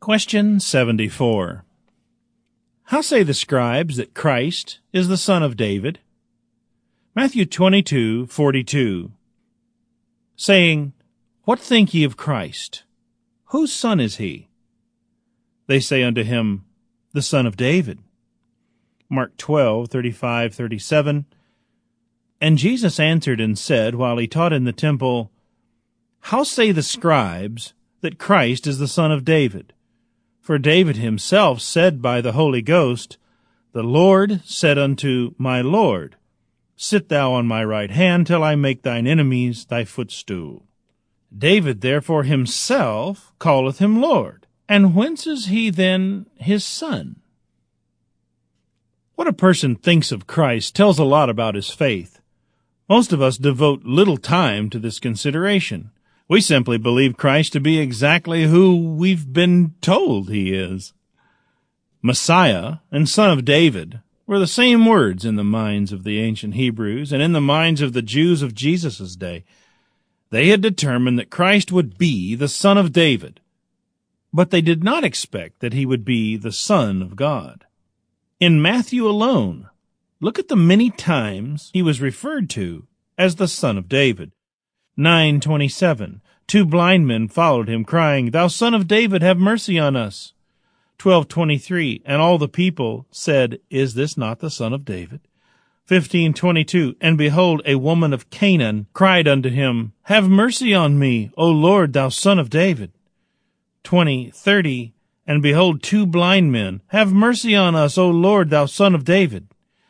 Question 74. How say the scribes that Christ is the son of David? Matthew 22:42. Saying, What think ye of Christ? Whose son is he? They say unto him, The son of David. Mark 12:35-37. And Jesus answered and said, while he taught in the temple, How say the scribes that Christ is the son of David? For David himself said by the Holy Ghost, The Lord said unto my Lord, Sit thou on my right hand till I make thine enemies thy footstool. David therefore himself calleth him Lord. And whence is he then his son? What a person thinks of Christ tells a lot about his faith. Most of us devote little time to this consideration. We simply believe Christ to be exactly who we've been told he is. Messiah and Son of David were the same words in the minds of the ancient Hebrews and in the minds of the Jews of Jesus' day. They had determined that Christ would be the Son of David, but they did not expect that he would be the Son of God. In Matthew alone, look at the many times he was referred to as the Son of David. 9:27, 2 blind men followed him, crying, Thou Son of David, have mercy on us. 12:23, and all the people said, Is this not the Son of David? 15:22, and behold, a woman of Canaan cried unto him, Have mercy on me, O Lord, thou Son of David. 20:30, and behold, 2 blind men, Have mercy on us, O Lord, thou Son of David.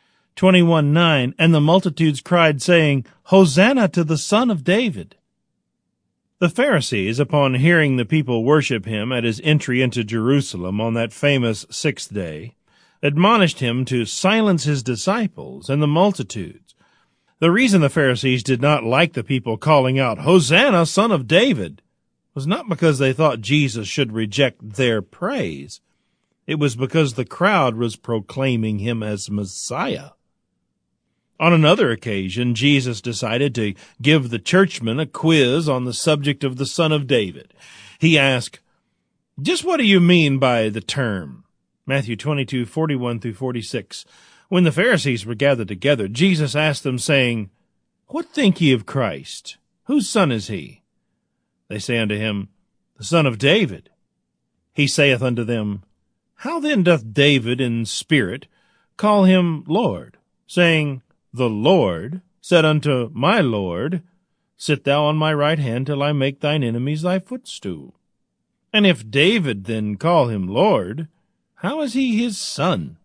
21:9, and the multitudes cried, saying, Hosanna to the Son of David. The Pharisees, upon hearing the people worship him at his entry into Jerusalem on that famous 6th day, admonished him to silence his disciples and the multitudes. The reason the Pharisees did not like the people calling out, Hosanna, Son of David, was not because they thought Jesus should reject their praise. It was because the crowd was proclaiming him as Messiah. On another occasion, Jesus decided to give the churchmen a quiz on the subject of the Son of David. He asked, Just what do you mean by the term? Matthew 22:41-46. When the Pharisees were gathered together, Jesus asked them, saying, What think ye of Christ? Whose son is he? They say unto him, The Son of David. He saith unto them, How then doth David in spirit call him Lord, saying, The Lord said unto my Lord, Sit thou on my right hand till I make thine enemies thy footstool. And if David then call him Lord, how is he his son?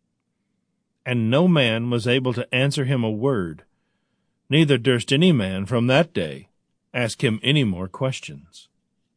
And no man was able to answer him a word, neither durst any man from that day ask him any more questions.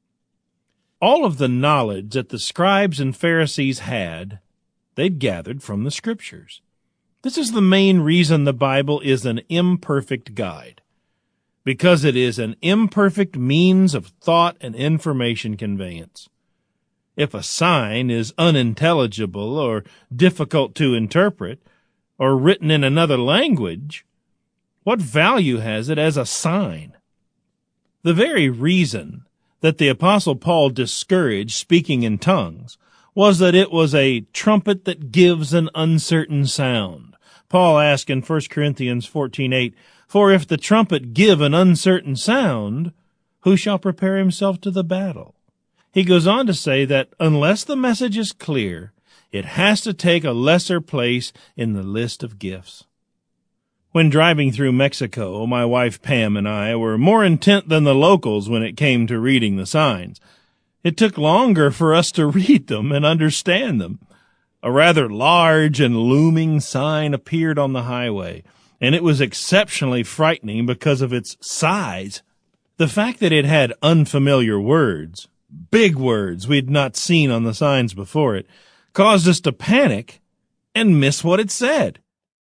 All of the knowledge that the scribes and Pharisees had, they'd gathered from the Scriptures. This is the main reason the Bible is an imperfect guide, because it is an imperfect means of thought and information conveyance. If a sign is unintelligible or difficult to interpret, or written in another language, what value has it as a sign? The very reason that the Apostle Paul discouraged speaking in tongues was that it was a trumpet that gives an uncertain sound. Paul asked in 1 Corinthians 14:8, For if the trumpet give an uncertain sound, who shall prepare himself to the battle? He goes on to say that unless the message is clear, it has to take a lesser place in the list of gifts. When driving through Mexico, my wife Pam and I were more intent than the locals when it came to reading the signs. It took longer for us to read them and understand them. A rather large and looming sign appeared on the highway, and it was exceptionally frightening because of its size. The fact that it had unfamiliar words, big words we'd not seen on the signs before it, caused us to panic and miss what it said.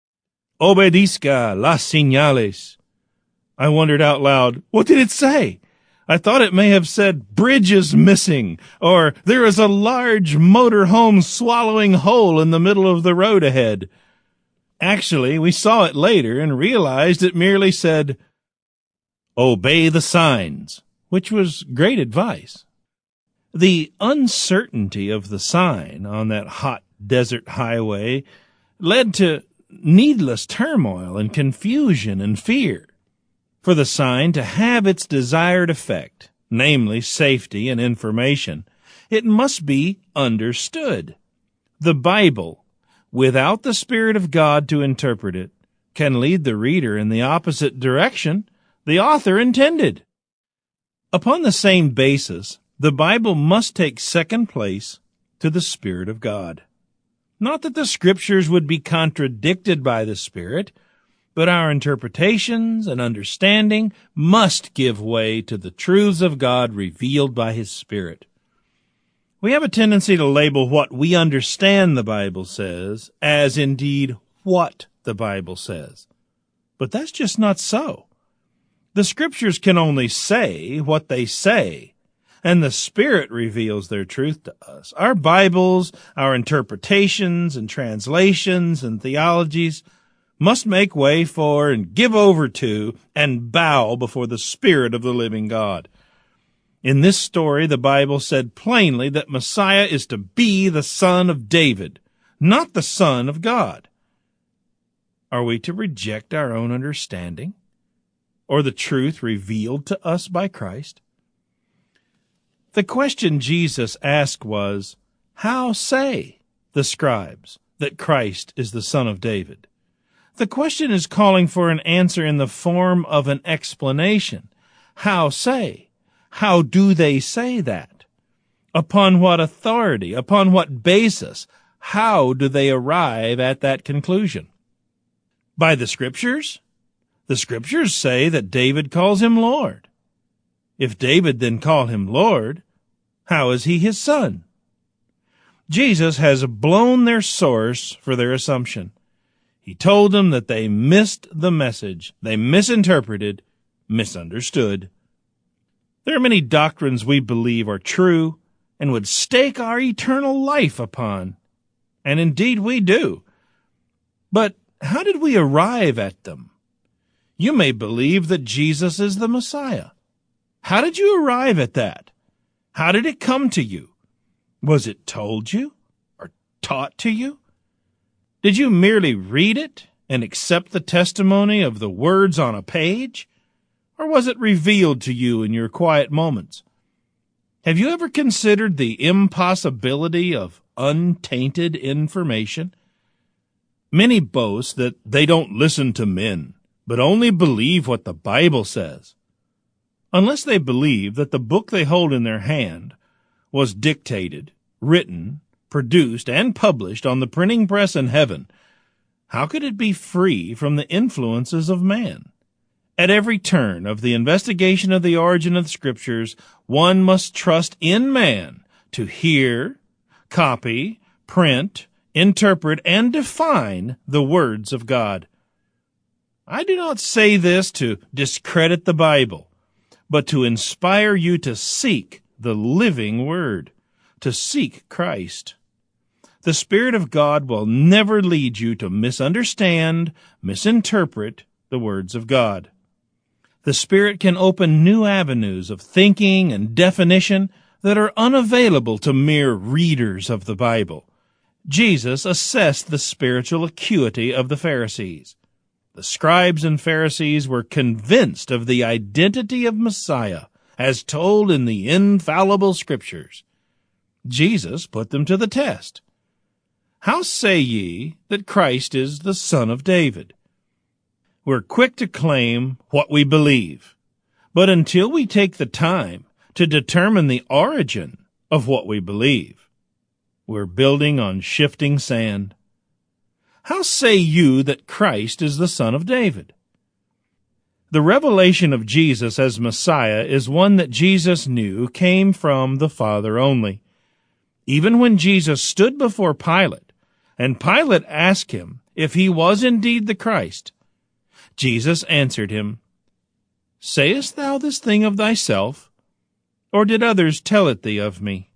Obedezca las señales. I wondered out loud, what did it say? I thought it may have said, bridge is missing, or there is a large motorhome swallowing hole in the middle of the road ahead. Actually, we saw it later and realized it merely said, obey the signs, which was great advice. The uncertainty of the sign on that hot desert highway led to needless turmoil and confusion and fear. For the sign to have its desired effect, namely safety and information, it must be understood. The Bible, without the Spirit of God to interpret it, can lead the reader in the opposite direction the author intended. Upon the same basis, the Bible must take second place to the Spirit of God. Not that the Scriptures would be contradicted by the Spirit, but our interpretations and understanding must give way to the truths of God revealed by His Spirit. We have a tendency to label what we understand the Bible says as indeed what the Bible says. But that's just not so. The Scriptures can only say what they say, and the Spirit reveals their truth to us. Our Bibles, our interpretations and translations and theologies must make way for and give over to and bow before the Spirit of the living God. In this story, the Bible said plainly that Messiah is to be the Son of David, not the Son of God. Are we to reject our own understanding or the truth revealed to us by Christ? The question Jesus asked was, "How say the scribes that Christ is the Son of David?" The question is calling for an answer in the form of an explanation. How say? How do they say that? Upon what authority? Upon what basis? How do they arrive at that conclusion? By the Scriptures? The Scriptures say that David calls him Lord. If David then called him Lord, how is he his son? Jesus has blown their source for their assumption. He told them that they missed the message. They misinterpreted, misunderstood. There are many doctrines we believe are true and would stake our eternal life upon. And indeed we do. But how did we arrive at them? You may believe that Jesus is the Messiah. How did you arrive at that? How did it come to you? Was it told you or taught to you? Did you merely read it and accept the testimony of the words on a page? Or was it revealed to you in your quiet moments? Have you ever considered the impossibility of untainted information? Many boast that they don't listen to men, but only believe what the Bible says. Unless they believe that the book they hold in their hand was dictated, written, produced, and published on the printing press in heaven, how could it be free from the influences of man? At every turn of the investigation of the origin of the Scriptures, one must trust in man to hear, copy, print, interpret, and define the words of God. I do not say this to discredit the Bible, but to inspire you to seek the living Word, to seek Christ. The Spirit of God will never lead you to misunderstand, misinterpret the words of God. The Spirit can open new avenues of thinking and definition that are unavailable to mere readers of the Bible. Jesus assessed the spiritual acuity of the Pharisees. The scribes and Pharisees were convinced of the identity of Messiah, as told in the infallible Scriptures. Jesus put them to the test. How say ye that Christ is the Son of David? We're quick to claim what we believe, but until we take the time to determine the origin of what we believe, we're building on shifting sand. How say you that Christ is the Son of David? The revelation of Jesus as Messiah is one that Jesus knew came from the Father only. Even when Jesus stood before Pilate, and Pilate asked him if he was indeed the Christ, Jesus answered him, "Sayest thou this thing of thyself, or did others tell it thee of me?"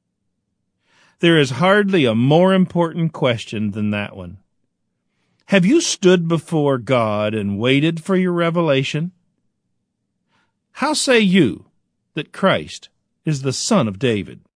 There is hardly a more important question than that one. Have you stood before God and waited for your revelation? How say you that Christ is the Son of David?